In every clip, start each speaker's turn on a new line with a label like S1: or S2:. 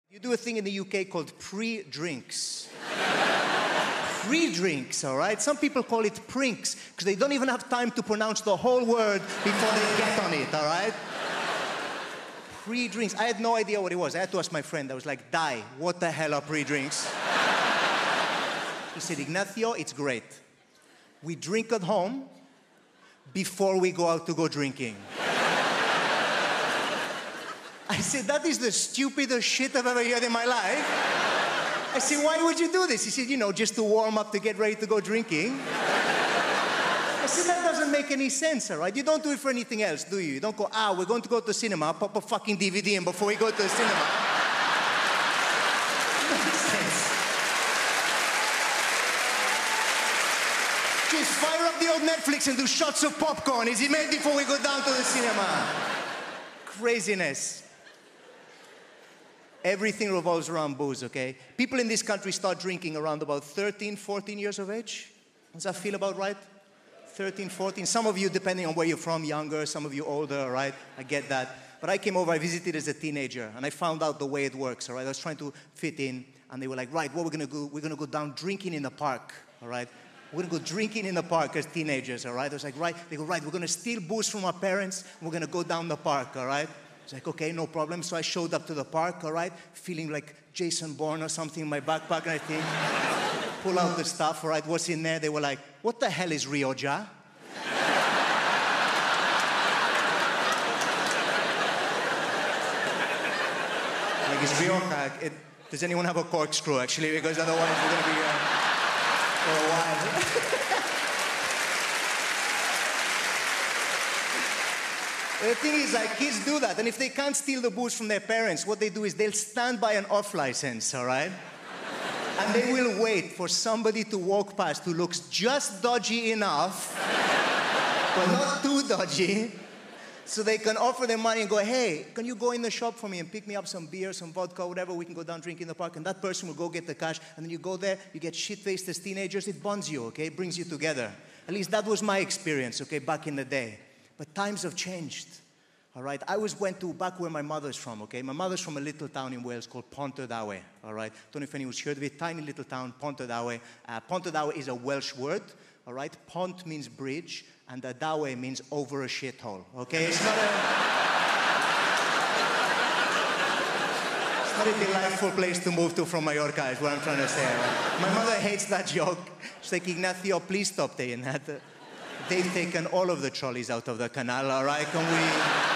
S1: You do a thing in the UK called pre-drinks. Pre-drinks, all right? Some people call it prinks because they don't even have time to pronounce the whole word before they get on it, all right? Pre-drinks. I had no idea what it was. I had to ask my friend. I was like, Dai, what the hell are pre-drinks? He said, Ignacio, it's great. We drink at home before we go out to go drinking. I said, that is the stupidest shit I've ever heard in my life. I said, why would you do this? He said, you know, just to warm up to get ready to go drinking. I said, that doesn't make any sense, all right? You don't do it for anything else, do you? You don't go, we're going to go to the cinema, pop a fucking DVD in before we go to the cinema. Makes sense. Just fire up the old Netflix and do shots of popcorn. Is it made before we go down to the cinema? Craziness. Everything revolves around booze, okay? People in this country start drinking around about 13, 14 years of age. Does that feel about right? 13, 14. Some of you, depending on where you're from, younger, some of you older, right? I get that. But I came over, I visited as a teenager, and I found out the way it works, all right? I was trying to fit in, and they were like, right, what we're gonna do? We're gonna go down drinking in the park, all right? We're gonna go drinking in the park as teenagers, all right? I was like, right. They go, right, we're gonna steal booze from our parents, and we're gonna go down the park, all right? I was like, okay, no problem. So I showed up to the park, all right, feeling like Jason Bourne or something in my backpack, and I think, pull out the stuff, all right, what's in there? They were like, what the hell is Rioja? Like, it's Rioja. Does anyone have a corkscrew, actually? Because otherwise we're gonna be here for a while. The thing is, like, kids do that, and if they can't steal the booze from their parents, what they do is they'll stand by an off license, all right? And they will wait for somebody to walk past who looks just dodgy enough, but not too dodgy, so they can offer them money and go, hey, can you go in the shop for me and pick me up some beer, some vodka, whatever, we can go down drink in the park, and that person will go get the cash, and then you go there, you get shit-faced as teenagers, it bonds you, okay? It brings you together. At least that was my experience, okay, back in the day. But times have changed, all right? I went to back where my mother's from, okay? My mother's from a little town in Wales called Pontardawe, all right? Don't know if anyone's heard of it. Tiny little town, Pontardawe. Pontardawe is a Welsh word, all right? Pont means bridge, and Dawe means over a shithole, okay? It's not a delightful place to move to from Mallorca, is what I'm trying to say, right? My mother hates that joke. She's like, Ignacio, please stop saying that. They've taken all of the trolleys out of the canal, all right? Can we...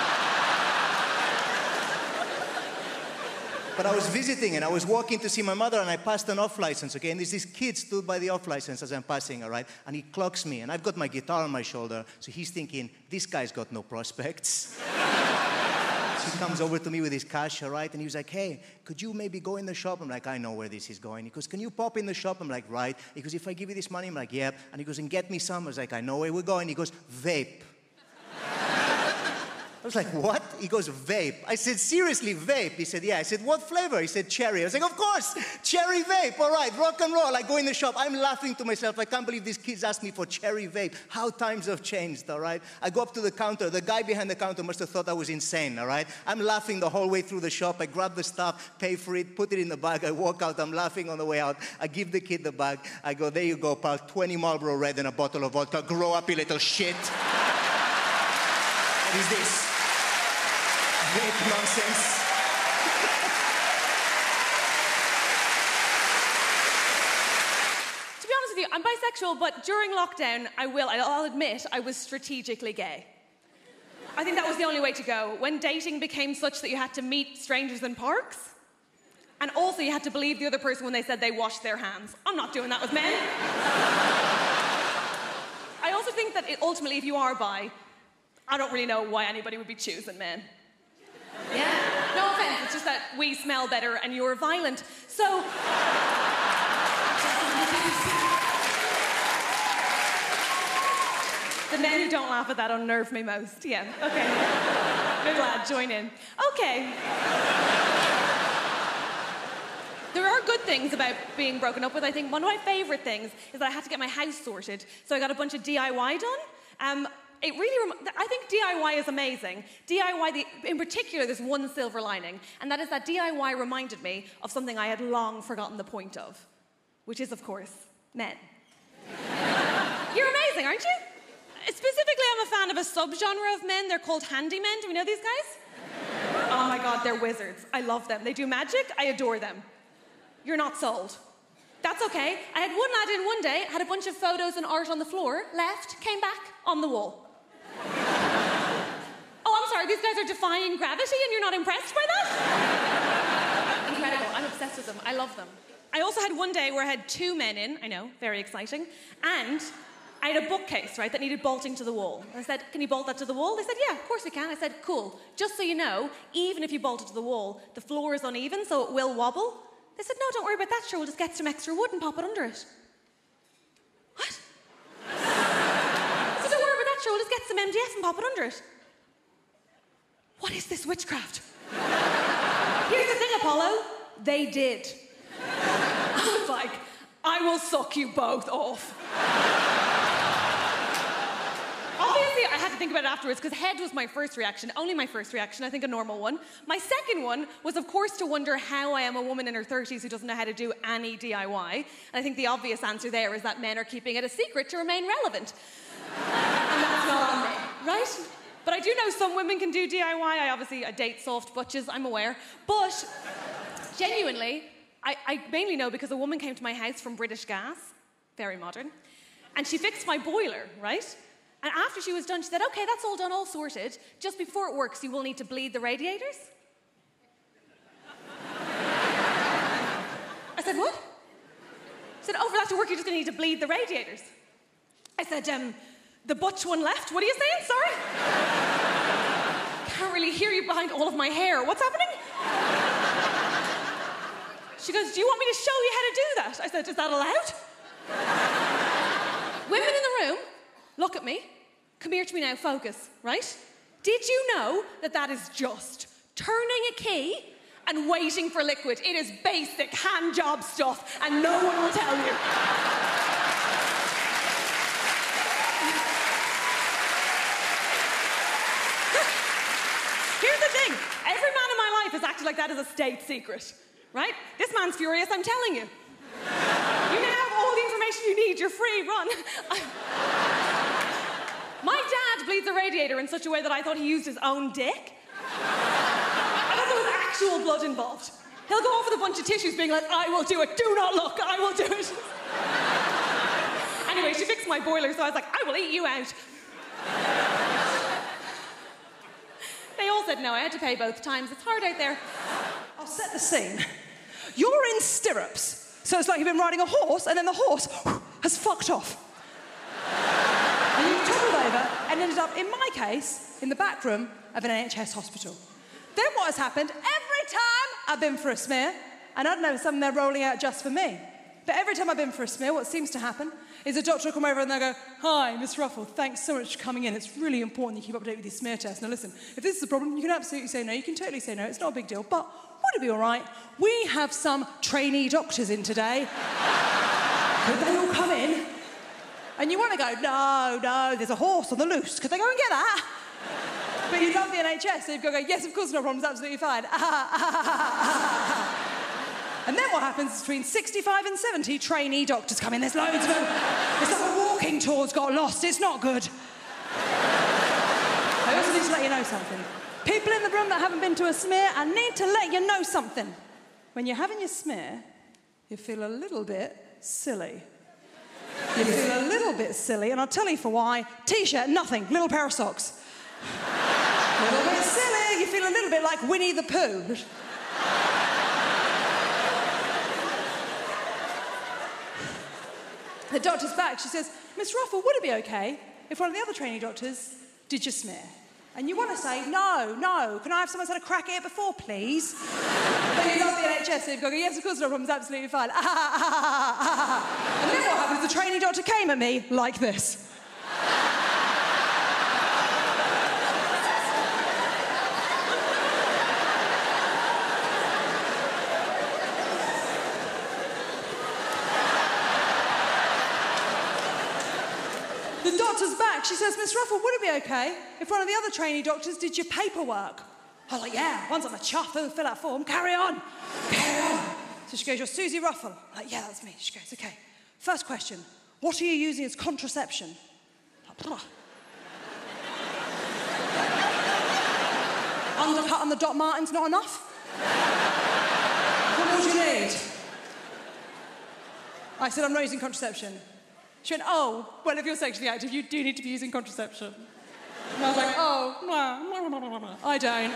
S1: But I was visiting and I was walking to see my mother and I passed an off license, okay? And there's this kid stood by the off license as I'm passing, all right? And he clocks me and I've got my guitar on my shoulder, so he's thinking, this guy's got no prospects. So he comes over to me with his cash, all right? And he was like, hey, could you maybe go in the shop? I'm like, I know where this is going. He goes, can you pop in the shop? I'm like, right. He goes, if I give you this money? I'm like, yep. And he goes, and get me some. I was like, I know where we're going. He goes, vape. I was like, what? He goes, vape. I said, seriously, vape? He said, yeah. I said, what flavor? He said, cherry. I was like, of course, cherry vape. All right, rock and roll. I go in the shop. I'm laughing to myself. I can't believe these kids asked me for cherry vape. How times have changed, all right? I go up to the counter. The guy behind the counter must have thought I was insane, all right? I'm laughing the whole way through the shop. I grab the stuff, pay for it, put it in the bag. I walk out. I'm laughing on the way out. I give the kid the bag. I go, there you go, pal. 20 Marlboro Red and a bottle of vodka. Grow up, you little shit. What is this? Vape nonsense.
S2: To be honest with you, I'm bisexual, but during lockdown, I'll admit, I was strategically gay. I think that was the only way to go. When dating became such that you had to meet strangers in parks, and also you had to believe the other person when they said they washed their hands. I'm not doing that with men. I also think that ultimately, if you are bi, I don't really know why anybody would be choosing men. Yeah? No offense, it's just that we smell better and you're violent. So... The men who don't laugh at that unnerve me most. Yeah, okay. I'm glad, join in. Okay. There are good things about being broken up with, I think. One of my favourite things is that I had to get my house sorted, so I got a bunch of DIY done. it really, I think DIY is amazing. DIY, in particular, there's one silver lining, and that is that DIY reminded me of something I had long forgotten the point of, which is, of course, men. You're amazing, aren't you? Specifically, I'm a fan of a subgenre of men. They're called handymen. Do we know these guys? Oh my God, they're wizards. I love them. They do magic. I adore them. You're not sold. That's okay. I had one lad in one day, had a bunch of photos and art on the floor, left, came back, on the wall. Oh, I'm sorry, these guys are defying gravity and you're not impressed by that? Incredible. I'm obsessed with them. I love them. I also had one day where I had two men in, I know, very exciting, and I had a bookcase, right, that needed bolting to the wall. And I said, can you bolt that to the wall? They said, yeah, of course we can. I said, cool. Just so you know, even if you bolt it to the wall, the floor is uneven, so it will wobble. They said, no, don't worry about that, sure, we'll just get some extra wood and pop it under it. What? I said, don't worry about that, sure, we'll just get some MDF and pop it under it. What is this witchcraft? Here's the thing, Apollo. They did. I was like, I will suck you both off. Obviously, I had to think about it afterwards because head was my first reaction, only my first reaction, I think a normal one. My second one was, of course, to wonder how I am a woman in her 30s who doesn't know how to do any DIY. And I think the obvious answer there is that men are keeping it a secret to remain relevant. And that's not on me, right? But I do know some women can do DIY. I date soft butches, I'm aware. But genuinely, I mainly know because a woman came to my house from British Gas, very modern, and she fixed my boiler, right? And after she was done, she said, okay, that's all done, all sorted. Just before it works, you will need to bleed the radiators. I said, what? She said, oh, for that to work, you're just going to need to bleed the radiators. I said, the butch one left. What are you saying? Sorry? Can't really hear you behind all of my hair. What's happening? She goes, do you want me to show you how to do that? I said, is that allowed? Women in the room, look at me. Come here to me now, focus, right? Did you know that that is just turning a key and waiting for liquid? It is basic hand job stuff, and no one will tell you. Here's the thing. Every man in my life has acted like that as a state secret, right? This man's furious, I'm telling you. You now have all the information you need. You're free, run. My dad bleeds a radiator in such a way that I thought he used his own dick. I thought there was actual blood involved. He'll go off with a bunch of tissues being like, I will do it, do not look, I will do it. Anyway, she fixed my boiler, so I was like, I will eat you out. They all said no, I had to pay both times. It's hard out there.
S3: I'll set the scene. You're in stirrups, so it's like you've been riding a horse and then the horse has fucked off. And you've toppled over and ended up, in my case, in the back room of an NHS hospital. Then what has happened, every time I've been for a smear, and I don't know, something they're rolling out just for me, but every time I've been for a smear, what seems to happen is a doctor will come over and they'll go, hi, Miss Ruffle, thanks so much for coming in. It's really important you keep up to date with your smear test. Now listen, if this is a problem, you can absolutely say no, you can totally say no, it's not a big deal, but would it be all right? We have some trainee doctors in today. Could they all come in? And you want to go, no, there's a horse on the loose. Could they go and get that? But you love the NHS, so you've got to go, yes, of course, no problem, it's absolutely fine. And then what happens is between 65 and 70 trainee doctors come in. There's loads of them. It's like a walking tour's got lost. It's not good. I also need to let you know something. People in the room that haven't been to a smear, I need to let you know something. When you're having your smear, you feel a little bit silly. You feel a little bit silly, and I'll tell you for why. T-shirt, nothing. Little pair of socks. A little bit silly. You feel a little bit like Winnie the Pooh. The doctor's back. She says, Miss Ruffle, would it be okay if one of the other trainee doctors did your smear? And you want to say, no, can I have someone who's had a crack at it before, please? But you love the NHS, so you've got to go, yes, of course, no problem, it's absolutely fine. And then what happens? The trainee doctor came at me like this. The doctor's back. She says, Miss Ruffle, would it be okay if one of the other trainee doctors did your paperwork? I was like, yeah, one's on the chuff, fill out form, carry on. So she goes, you're Susie Ruffle. I'm like, yeah, that's me. She goes, okay. First question, what are you using as contraception? Undercut on the Doc Martens not enough? What more do you need? I said, I'm not using contraception. She went, oh, well, if you're sexually active, you do need to be using contraception. And I was like, oh, no, I don't.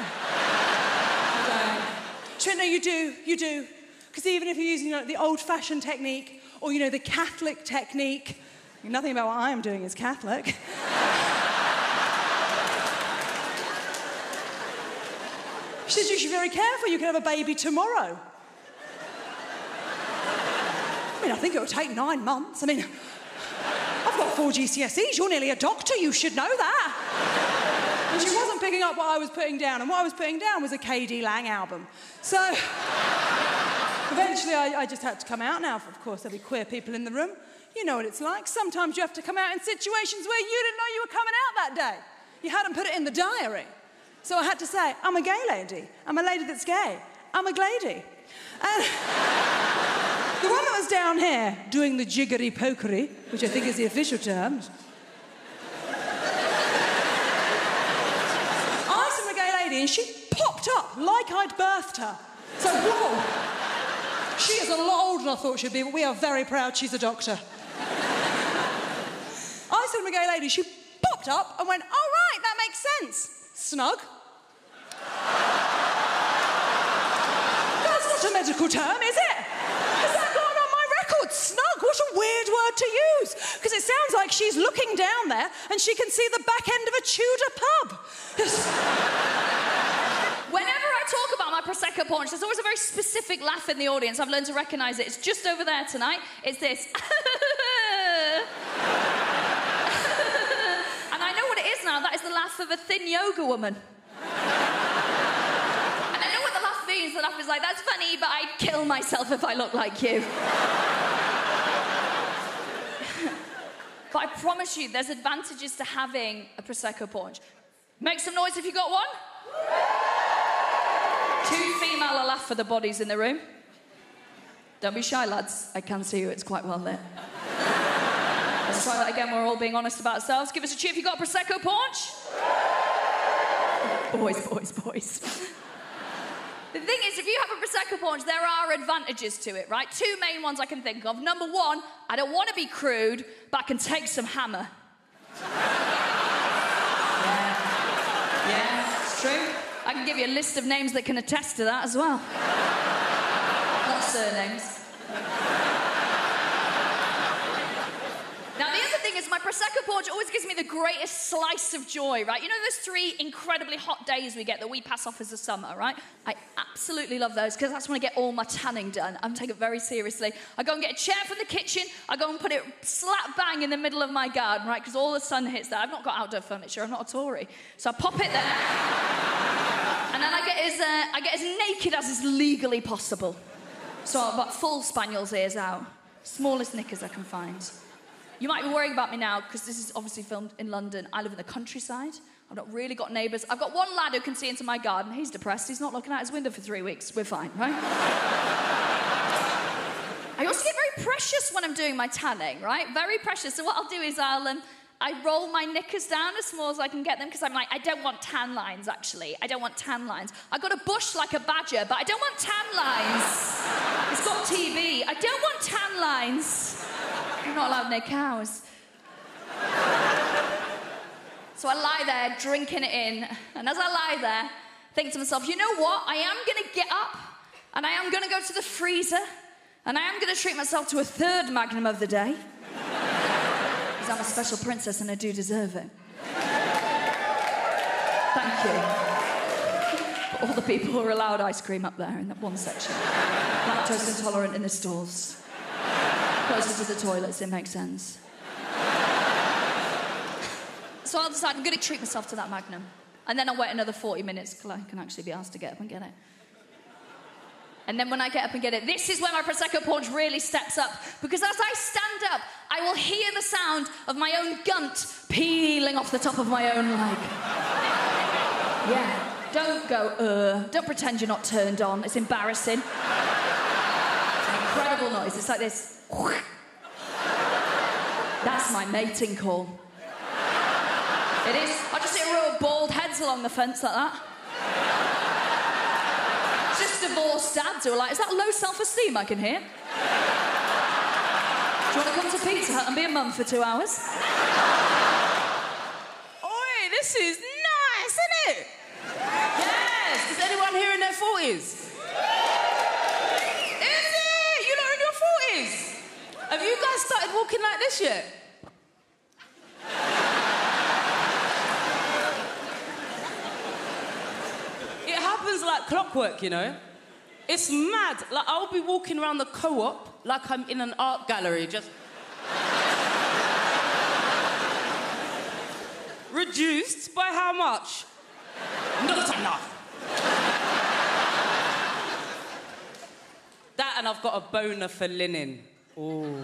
S3: She went, no, you do. Because even if you're using the old-fashioned technique or, the Catholic technique, nothing about what I am doing is Catholic. She says, you should be very careful. You can have a baby tomorrow. I think it would take 9 months. I've got 4 GCSEs. You're nearly a doctor. You should know that. And she wasn't picking up what I was putting down. And what I was putting down was a KD Lang album. So eventually I just had to come out. Now, of course, there'll be queer people in the room. You know what it's like. Sometimes you have to come out in situations where you didn't know you were coming out that day. You hadn't put it in the diary. So I had to say, I'm a gay lady. I'm a lady that's gay. I'm a glady. And the one that was down here doing the jiggery-pokery, which I think is the official term. I saw a gay lady and she popped up like I'd birthed her. So, whoa. She is a lot older than I thought she'd be, but we are very proud she's a doctor. I saw a gay lady, she popped up and went, oh, right, that makes sense. Snug. That's not a medical term, is it? Has that gone on my record? Snug, what a weird word to use. Because it sounds like she's looking down there and she can see the back end of a Tudor pub.
S4: Whenever I talk about my Prosecco paunch, there's always a very specific laugh in the audience. I've learned to recognise it. It's just over there tonight. It's this. And I know what it is now. That is the laugh of a thin yoga woman. And I know what the laugh means. The laugh is like, that's funny, but I'd kill myself if I looked like you. But I promise you, there's advantages to having a Prosecco paunch. Make some noise if you got one. 2 female will laugh for the bodies in the room. Don't be shy, lads. I can see you. It's quite well lit. Let's try that again. We're all being honest about ourselves. Give us a cheer if you got a Prosecco paunch. Boys, boys, boys. The thing is, if you have a Prosecco paunch, there are advantages to it, right? 2 main ones I can think of. Number 1, I don't want to be crude, but I can take some hammer. Yeah, it's true. I can give you a list of names that can attest to that as well. Not surnames. Now, the other thing is my Prosecco paunch always gives me the greatest slice of joy, right? You know those 3 incredibly hot days we get that we pass off as the summer, right? I absolutely love those because that's when I get all my tanning done. I'm taking it very seriously. I go and get a chair from the kitchen. I go and put it slap bang in the middle of my garden, right? Because all the sun hits there. I've not got outdoor furniture. I'm not a Tory. So I pop it there. And then I get as naked as is legally possible. So I've got full spaniel's ears out. Smallest knickers I can find. You might be worrying about me now, because this is obviously filmed in London. I live in the countryside. I've not really got neighbours. I've got one lad who can see into my garden. He's depressed. He's not looking out his window for 3 weeks. We're fine, right? I also get very precious when I'm doing my tanning, right? Very precious. So what I'll do is I roll my knickers down as small as I can get them, because I'm like, I don't want tan lines, actually. I don't want tan lines. I've got a bush like a badger, but I don't want tan lines. It's got TB. I don't want tan lines. I'm not allowed near cows. So I lie there, drinking it in, and as I lie there, think to myself, you know what? I am going to get up, and I am going to go to the freezer, and I am going to treat myself to a 3rd Magnum of the day. Because I'm a special princess, and I do deserve it. Thank you. For all the people who are allowed ice cream up there in that one section. Lactose intolerant in the stalls. Closer to the toilets, it makes sense. So I'll decide I'm going to treat myself to that Magnum. And then I'll wait another 40 minutes till I can actually be asked to get up and get it. And then when I get up and get it, this is where my Prosecco paunch really steps up. Because as I stand up, I will hear the sound of my own gunt peeling off the top of my own leg. Yeah. Don't go, Don't pretend you're not turned on. It's embarrassing. It's an incredible noise. It's like this. That's my mating call. It is. I just see a row of bald heads along the fence like that. It's just divorced dads who are like, is that low self-esteem I can hear? Do you want to come to Pizza Hut and be a mum for 2 hours?
S5: Oi, this is nice, isn't it? Yes! Is anyone here in their 40s? Is it? You're not in your 40s? Have you guys started walking like this yet? It happens like clockwork, you know? It's mad. Like, I'll be walking around the Co-op like I'm in an art gallery, just... Reduced by how much? Not enough. That and I've got a boner for linen. Ooh.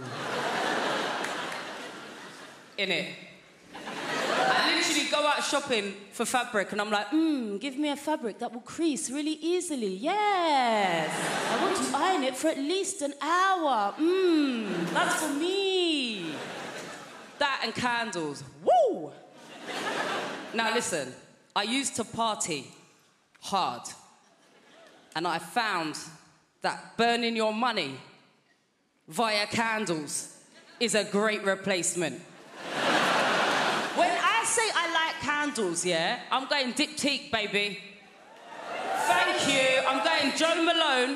S5: Innit? I literally go out shopping for fabric and I'm like, give me a fabric that will crease really easily. Yes. I want to iron it for at least an hour. That's for me. That and candles. Woo! Now listen, I used to party hard. And I found that burning your money via candles is a great replacement. When I say I like candles, yeah, I'm going diptyque, baby. Thank you. I'm going Joe Malone.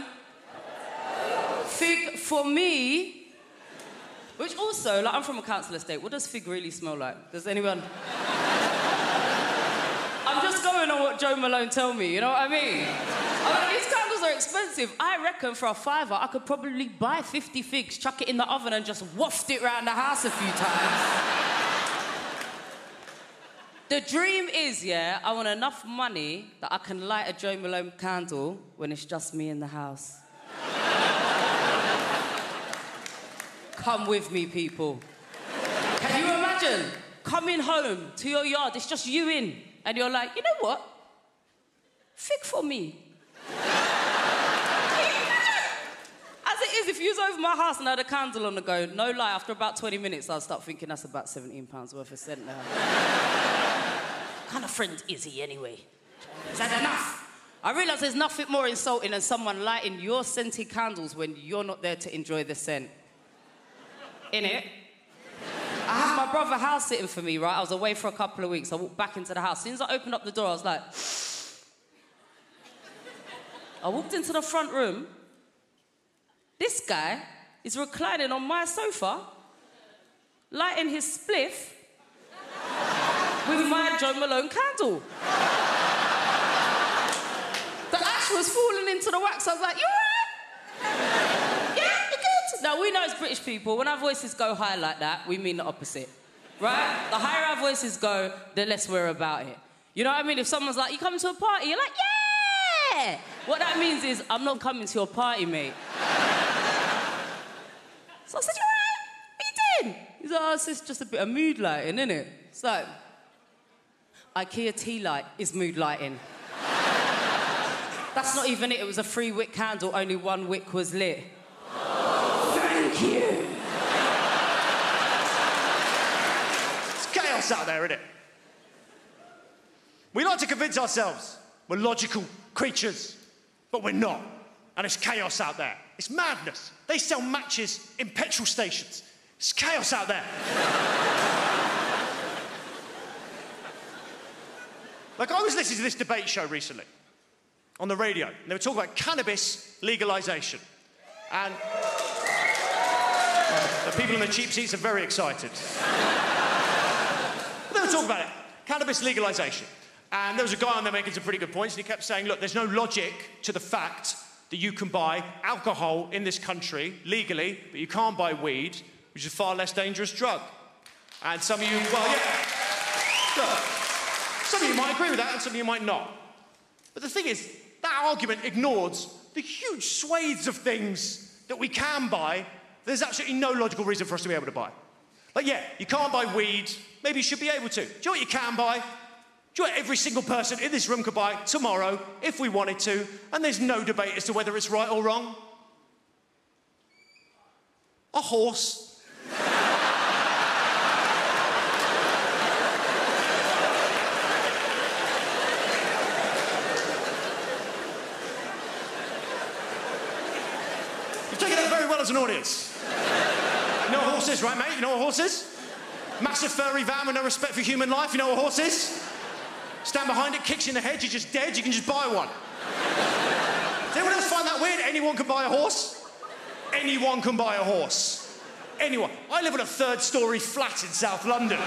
S5: Fig for me. Which also, like, I'm from a council estate. What does fig really smell like? Does anyone... I'm just going on what Joe Malone told me, you know what I mean? These candles are expensive. I reckon for a £5, I could probably buy 50 figs, chuck it in the oven and just waft it around the house a few times. The dream is, yeah, I want enough money that I can light a Joe Malone candle when it's just me in the house. Come with me, people. Can you imagine coming home to your yard, it's just you in, and you're like, you know what? Fig for me. As it is, if you was over my house and I had a candle on the go, no lie, after about 20 minutes, I'll start thinking that's about £17 worth of scent now. What kind of friend is he anyway? Is that enough? I realise there's nothing more insulting than someone lighting your scented candles when you're not there to enjoy the scent. Innit? I had my brother house sitting for me, right? I was away for a couple of weeks. I walked back into the house. As soon as I opened up the door, I was like... I walked into the front room. This guy is reclining on my sofa, lighting his spliff with my Joe Malone candle. The ash was falling into the wax. I was like, you all right? Yeah, you good? Now, we know as British people, when our voices go high like that, we mean the opposite, right? The higher our voices go, the less we're about it. You know what I mean? If someone's like, you coming to a party? You're like, yeah! What that means is, I'm not coming to your party, mate. So I said, you all right? What are you doing? He's like, oh, it's just a bit of mood lighting, innit? It's like, IKEA tea light is mood lighting. That's not even it. It was a 3-wick candle. Only 1 wick was lit. Thank you.
S6: It's chaos out there, isn't it? We like to convince ourselves we're logical creatures, but we're not. And it's chaos out there. It's madness. They sell matches in petrol stations. It's chaos out there. Like, I was listening to this debate show recently on the radio, and they were talking about cannabis legalisation. And the people in the cheap seats are very excited. But they were talking about it, cannabis legalisation. And there was a guy on there making some pretty good points, and he kept saying, look, there's no logic to the fact that you can buy alcohol in this country legally, but you can't buy weed, which is a far less dangerous drug. And some of you, well, yeah. Look, some of you might agree with that, and some of you might not. But the thing is, that argument ignores the huge swathes of things that we can buy, there's absolutely no logical reason for us to be able to buy. Like, yeah, you can't buy weed. Maybe you should be able to. Do you know what you can buy? Do you know what every single person in this room could buy tomorrow if we wanted to, and there's no debate as to whether it's right or wrong? A horse. You've taken that very well as an audience. You know what a horse is, right, mate? You know what a horse is? Massive furry van with no respect for human life. You know what a horse is? Stand behind it, kicks you in the head, you're just dead, you can just buy one. Does anyone else find that weird? Anyone can buy a horse? Anyone can buy a horse. Anyone. I live in a third-storey flat in South London.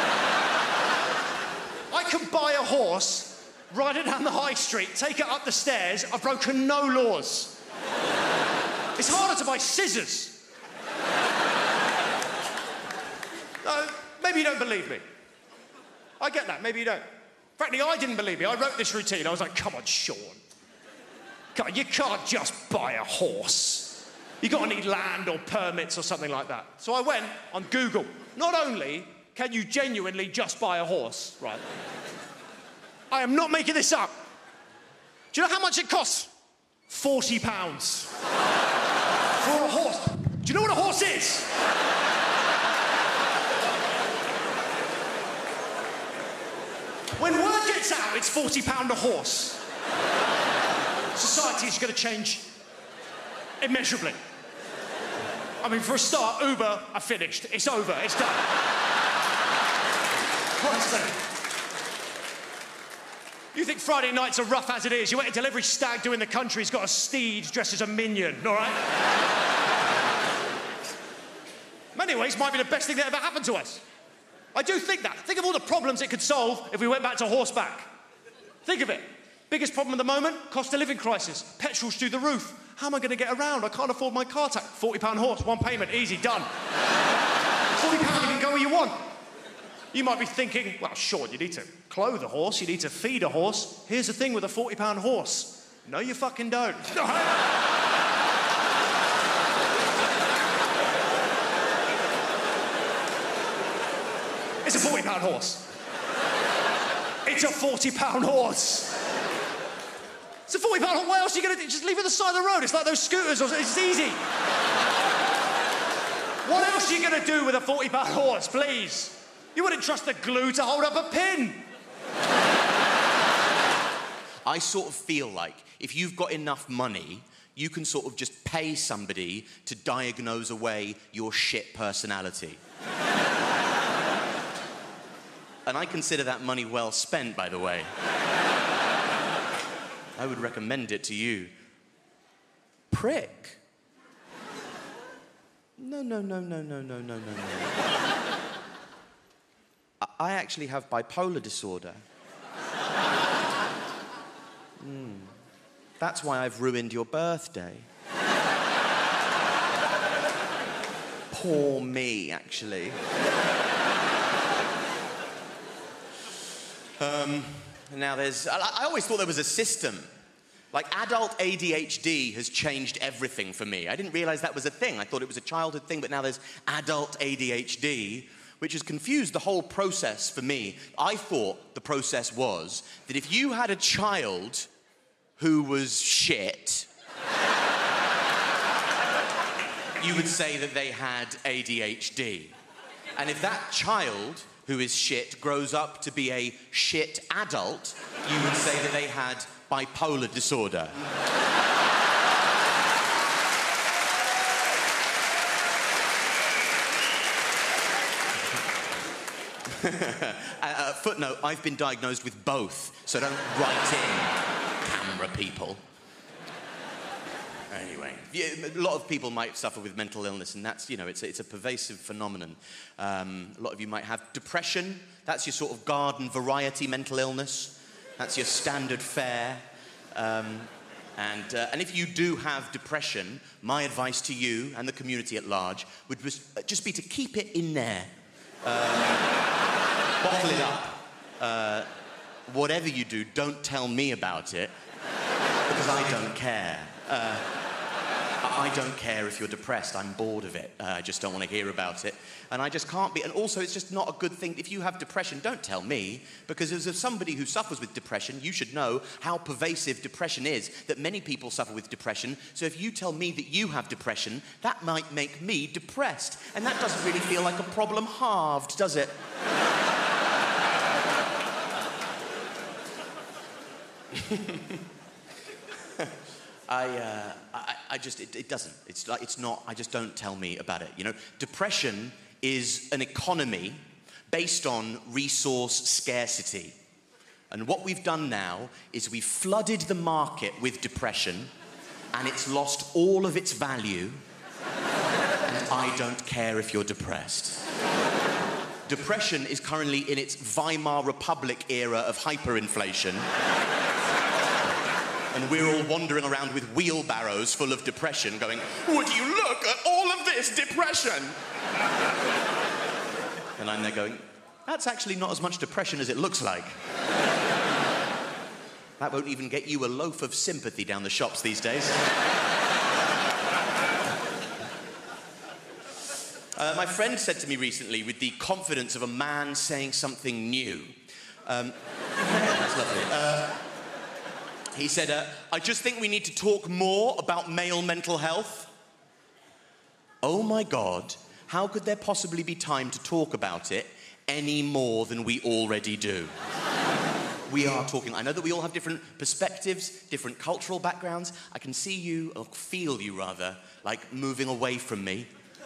S6: I can buy a horse, ride it down the high street, take it up the stairs. I've broken no laws. It's harder to buy scissors. Maybe you don't believe me. I get that, maybe you don't. Frankly, I didn't believe me. I wrote this routine. I was like, come on, Sean. Come on, you can't just buy a horse. You've got to need land or permits or something like that. So I went on Google. Not only can you genuinely just buy a horse, right? I am not making this up. Do you know how much it costs? £40 for a horse. Do you know what a horse is? When word gets out, it's £40 a horse. Society is going to change immeasurably. I mean, for a start, Uber are finished. It's over. It's done. Honestly. You think Friday nights are rough as it is. You wait until every stag do in the country's got a steed dressed as a minion, all right? In many ways, might be the best thing that ever happened to us. I do think that. Think of all the problems it could solve if we went back to horseback. Think of it. Biggest problem at the moment, cost of living crisis. Petrol's through the roof. How am I going to get around? I can't afford my car tax. £40 horse, one payment, easy, done. £40, you can go where you want. You might be thinking, well, sure, you need to clothe a horse, you need to feed a horse. Here's the thing with a £40 horse. No, you fucking don't. It's a £40 horse. It's a £40 horse. It's a £40 horse. What else are you going to do? Just leave it at the side of the road. It's like those scooters. It's easy. What else are you going to do with a £40 horse, please? You wouldn't trust the glue to hold up a pin.
S7: I sort of feel like if you've got enough money, you can sort of just pay somebody to diagnose away your shit personality. And I consider that money well spent, by the way. I would recommend it to you. Prick. No. I actually have bipolar disorder. That's why I've ruined your birthday. Poor me, actually. Now I always thought there was a system. Like, adult ADHD has changed everything for me. I didn't realize that was a thing. I thought it was a childhood thing, but now there's adult ADHD, which has confused the whole process for me. I thought the process was that if you had a child who was shit, you would say that they had ADHD. And if that child who is shit grows up to be a shit adult, you would say that they had bipolar disorder. Footnote, I've been diagnosed with both, so don't write in, camera people. Anyway, yeah, a lot of people might suffer with mental illness, and that's, you know, it's a pervasive phenomenon. A lot of you might have depression. That's your sort of garden variety mental illness. That's your standard fare. And if you do have depression, my advice to you and the community at large would just be to keep it in there. Bottle it up. Whatever you do, don't tell me about it, because I don't care. I don't care if you're depressed. I'm bored of it. I just don't want to hear about it. And I just can't be. And also, it's just not a good thing. If you have depression, don't tell me. Because as somebody who suffers with depression, you should know how pervasive depression is, that many people suffer with depression. So if you tell me that you have depression, that might make me depressed. And that doesn't really feel like a problem halved, does it? I just, it doesn't. It's like, it's not, I just don't tell me about it, you know? Depression is an economy based on resource scarcity. And what we've done now is we've flooded the market with depression and it's lost all of its value. And I don't care if you're depressed. Depression is currently in its Weimar Republic era of hyperinflation. And we're all wandering around with wheelbarrows full of depression going, would you look at all of this depression? And I'm there going, that's actually not as much depression as it looks like. That won't even get you a loaf of sympathy down the shops these days. My friend said to me recently, with the confidence of a man saying something new, that's lovely. He said, I just think we need to talk more about male mental health. Oh my God, how could there possibly be time to talk about it any more than we already do? We are talking, I know that we all have different perspectives, different cultural backgrounds. I can see you, or feel you rather, like moving away from me.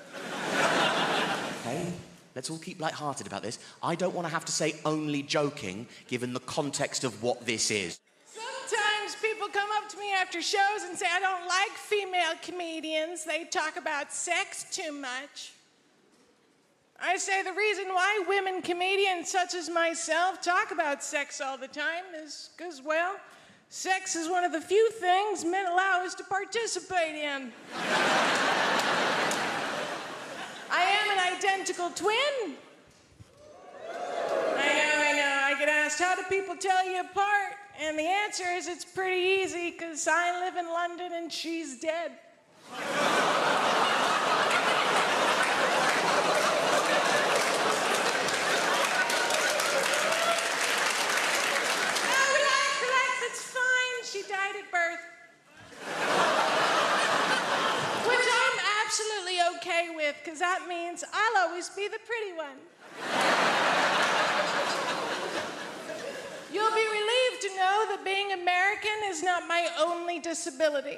S7: Okay, let's all keep lighthearted about this. I don't want to have to say only joking, given the context of what this is.
S8: Sometimes people come up to me after shows and say, I don't like female comedians. They talk about sex too much. I say the reason why women comedians such as myself talk about sex all the time is because, well, sex is one of the few things men allow us to participate in. I am an identical twin. I know. I get asked, how do people tell you apart? And the answer is it's pretty easy, because I live in London and she's dead. Relax, it's fine. She died at birth. Which I'm absolutely okay with, because that means I'll always be the pretty one. You'll be relieved to know that being American is not my only disability.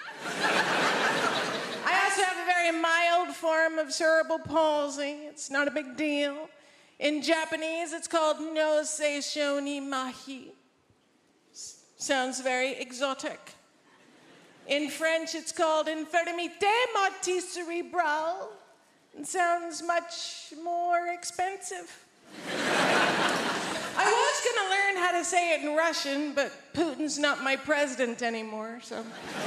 S8: I also have a very mild form of cerebral palsy. It's not a big deal. In Japanese, it's called no seisho ni mahi. Sounds very exotic. In French, it's called infirmité motrice cérébrale. It sounds much more expensive. I was going to learn how to say it in Russian, but Putin's not my president anymore, so...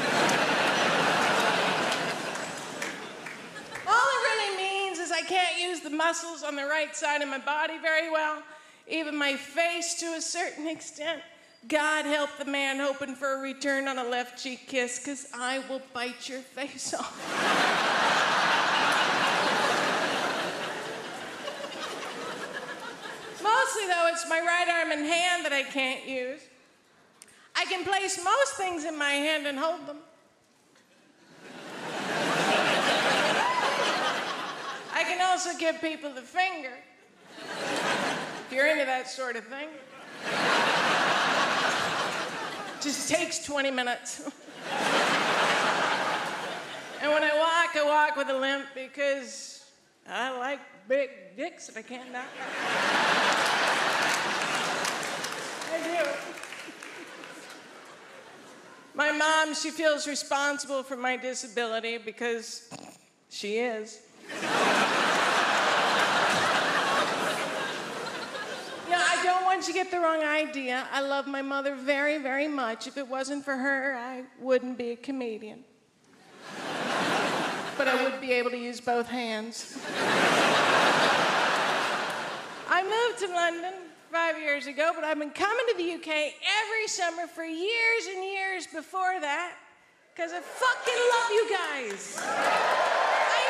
S8: All it really means is I can't use the muscles on the right side of my body very well, even my face to a certain extent. God help the man hoping for a return on a left cheek kiss, because I will bite your face off. Mostly, though, it's my right arm and hand that I can't use. I can place most things in my hand and hold them. I can also give people the finger, if you're into that sort of thing. Just takes 20 minutes. And when I walk with a limp because I like big dicks if I can't knock them. I do. My mom, she feels responsible for my disability because she is. I don't want you to get the wrong idea. I love my mother very, very much. If it wasn't for her, I wouldn't be a comedian. But I would be able to use both hands. I moved to London 5 years ago, but I've been coming to the UK every summer for years and years before that, Because I fucking love you guys. I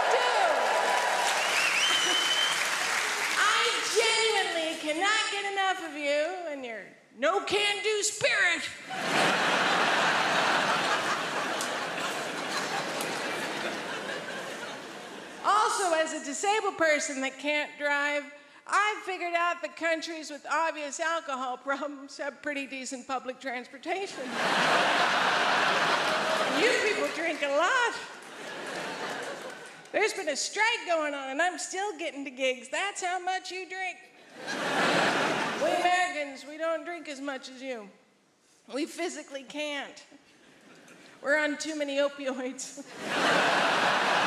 S8: do. I genuinely cannot get enough of you and your no can-do spirit. Also, as a disabled person that can't drive, I've figured out that countries with obvious alcohol problems have pretty decent public transportation. And you people drink a lot. There's been a strike going on, and I'm still getting to gigs. That's how much you drink. We Americans, we don't drink as much as you. We physically can't. We're on too many opioids.